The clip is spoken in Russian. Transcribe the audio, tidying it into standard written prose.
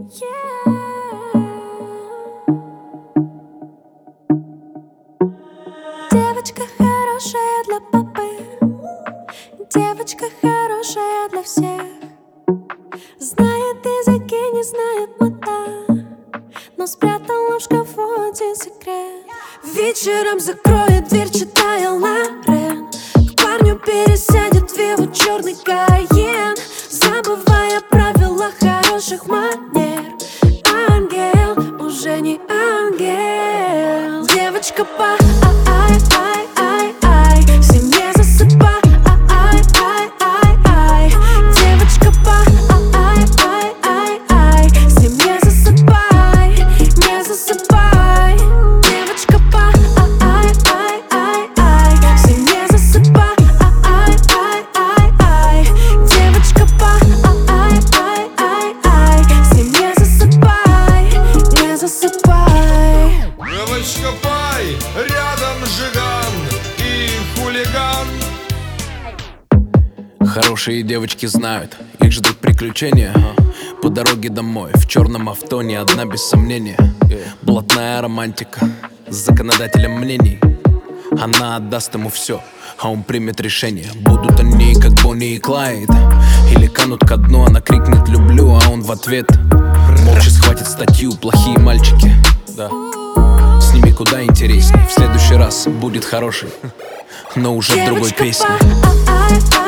Девочка хорошая для папы, девочка хорошая для всех. Знает языки, не знает мота, но спрятала в шкафу один секрет. Вечером закроет дверь, читая Лорен, к парню пересядет в его черный Кайен, забывая правила хороших манер. Ангел, уже не ангел. Девочка по ай-ай-ай-ай, в семье засыпай. Ай-ай-ай-ай, девочка по ай-ай-ай-ай, в семье засыпай, не засыпай. Девочка по ай-ай-ай-ай, в семье засыпай. Ай-ай-ай-ай, девочка по ай-ай-ай-ай, в семье засыпай, не засыпай. Девочка пай, рядом жиган и хулиган. Хорошие девочки знают, их ждут приключения. По дороге домой, в черном авто, ни одна без сомнения. Блатная романтика, с законодателем мнений. Она отдаст ему все, а он примет решение. Будут они как Бонни и Клайд, или канут ко дну, она крикнет «люблю», а он в ответ молча схватит статью «плохие мальчики». Да. С ними куда интересней. В следующий раз будет хороший, но уже в другой песне.